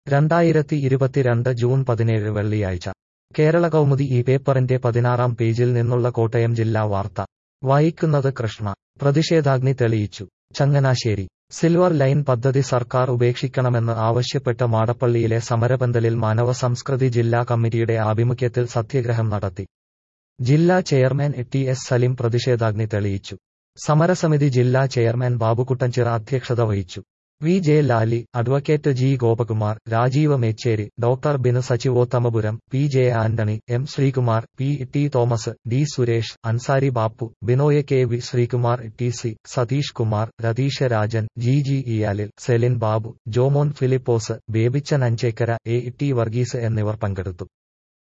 2022 June 17 വെള്ളിയാഴ്ച കേരള കൗമുദി ഈ പേപ്പറിന്റെ 16-ാം പേജിൽ നിന്നുള്ള കോട്ടയം ജില്ലാ വാർത്ത വായിക്കുന്നത് കൃഷ്ണ. പ്രതിഷേധാഗ്നി തെളിയിച്ചു. ചങ്ങനാശ്ശേരി. സിൽവർ ലൈൻ പദ്ധതി സർക്കാർ ഉപേക്ഷിക്കണമെന്ന് ആവശ്യപ്പെട്ട് മാടപ്പള്ളിയിലെ സമരപന്തലിൽ മാനവ സംസ്കൃതി ജില്ലാ കമ്മിറ്റിയുടെ ആഭിമുഖ്യത്തിൽ സത്യഗ്രഹം നടത്തി. ജില്ലാ ചെയർമാൻ ടി.എസ്. സലിം പ്രതിഷേധാഗ്നി തെളിയിച്ചു. സമരസമിതി ജില്ലാ ചെയർമാൻ ബാബുക്കുട്ടൻചിറ അധ്യക്ഷത വഹിച്ചു. V. J. Lali, advocate G. Gopakumar, Rajeev Mecheri, doctor Binu Sachivothamapuram, P. J. Antony, M. Sreekumar, P. T. Thomas, D. Suresh, Ansari Bappu, Binoy K. V. Sreekumar, T. C. Satheesh Kumar, Ratheesh Rajan, G. G. Iyalil, Celine Babu, Jomon Philipose, Babychan Anchekkara, A. T. Varghese എന്നിവർ പങ്കെടുത്തു.